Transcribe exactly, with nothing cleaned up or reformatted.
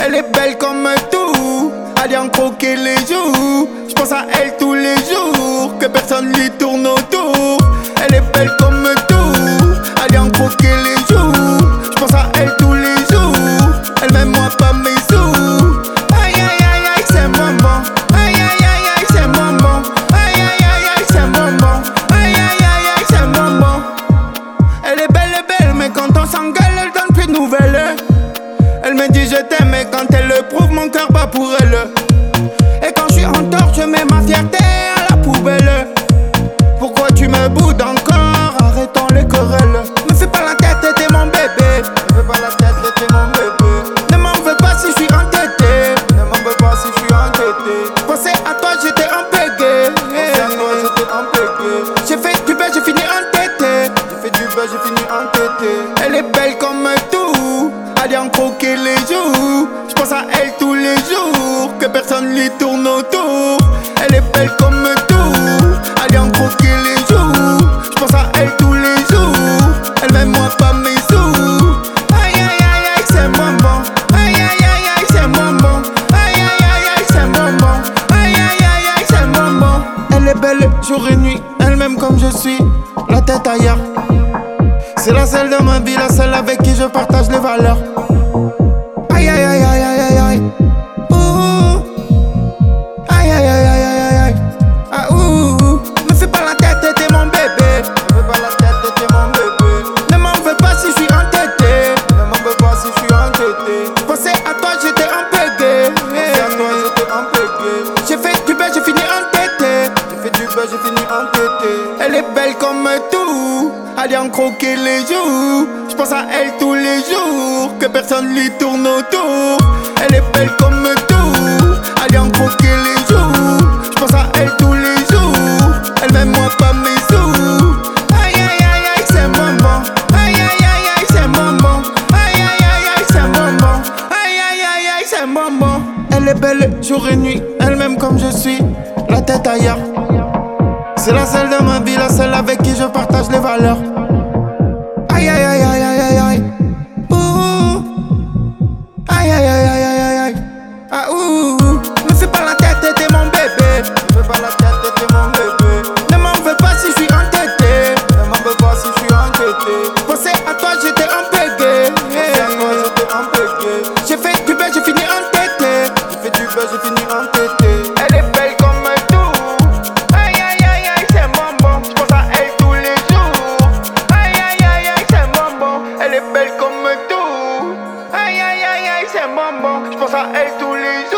Elle est belle comme tout, elle vient croquer les joues. J'pense à elle tous les jours, que personne lui tourne autour. Elle est belle comme tout, elle vient croquer les joues. J'pense à elle tous les jours, elle m'aime moi pas mes sous. Aïe aïe aïe aïe c'est bonbon, aïe aïe aïe aïe c'est bonbon, aïe aïe aïe aïe c'est bonbon, aïe aïe aïe aïe c'est bonbon. Elle est belle et belle mais quand on s'engueule elle donne plus de nouvelles. Elle me dit je t'aime et quand elle le prouve mon cœur bat pour elle. Et quand je suis en tort je mets ma fierté à la poubelle. Pourquoi tu me boudes encore? Arrêtons les querelles. Me fais pas la tête, t'es mon bébé. Me fais pas la tête, t'es mon bébé. Ne m'en veux pas si je suis entêté. Ne m'en veux pas si je suis entêté. Pensez à toi j'étais en pégé. Pensez à toi j'étais en pégé. J'ai fait du buzz, j'ai fini entêté. J'ai fait du buzz, j'ai fini entêté. Elle est belle comme tout, elle vient croquer les joues. J'pense à elle tous les jours, que personne lui tourne autour. Elle est belle comme tout, elle vient croquer les joues. J'pense à elle tous les jours, elle m'aime moi pas mes sous. Aïe aïe aïe aïe c'est bonbon, aïe aïe aïe aïe c'est bonbon, aïe aïe aïe aïe c'est bonbon, aïe aïe aïe aïe c'est bonbon. Elle est belle jour et nuit, elle m'aime comme je suis, la tête ailleurs. C'est la seule de ma vie, la seule avec qui je partage les valeurs. Aïe aïe aïe aïe aïe aïe aïe. Ouh. Aïe aïe aïe aïe aïe aïe. Ah ouh. Me fais pas la tête, t'es mon bébé. Me fais pas la tête, t'es mon bébé. Ne m'en veux pas si je suis entêté. Ne m'en veux pas si je suis entêté. Pensez à toi, j'étais en pégé. Pensez à toi, j'étais en pégé. J'ai fait du buzz, j'ai fini entêté. J'ai fait du buzz, j'ai fini entêté. Elle est belle comme tout, elle vient croquer les joues. J'pense à elle tous les jours, que personne lui tourne autour. Elle est belle comme tout, elle vient croquer les joues. J'pense à elle tous les jours, elle m'aime moi pas mes sous. Aïe aïe aïe aïe c'est bonbon, aïe aïe aïe aïe c'est bonbon, aïe aïe aïe aïe c'est bonbon, aïe aïe aïe aïe c'est bonbon. Elle est belle jour et nuit, elle m'aime comme je suis, la tête ailleurs. C'est la seule de ma vie, la seule avec qui je partage les valeurs. Aïe aïe aïe aïe aïe aïe aïe. Ouh. Aïe aïe aïe aïe aïe aïe. Ah ouh. Me fais pas la tête, t'es mon bébé. Me fais pas la tête, t'es mon bébé. Ne m'en veux pas si je suis entêté. Ne m'en veux pas si je suis entêté. Pensez à toi, j'étais en pégé. Pensez à toi, j'étais en pégé. J'ai fait du buzz, j'ai fini entêté. J'ai fait du buzz, j'ai fini entêté. Elle est belle comme tout. Aïe aïe aïe aïe c'est bonbon. J'pense à elle tous les jours. Aïe aïe aïe aïe c'est bonbon. Elle est belle comme tout. Aïe aïe aïe aïe c'est bonbon. J'pense à elle tous les jours.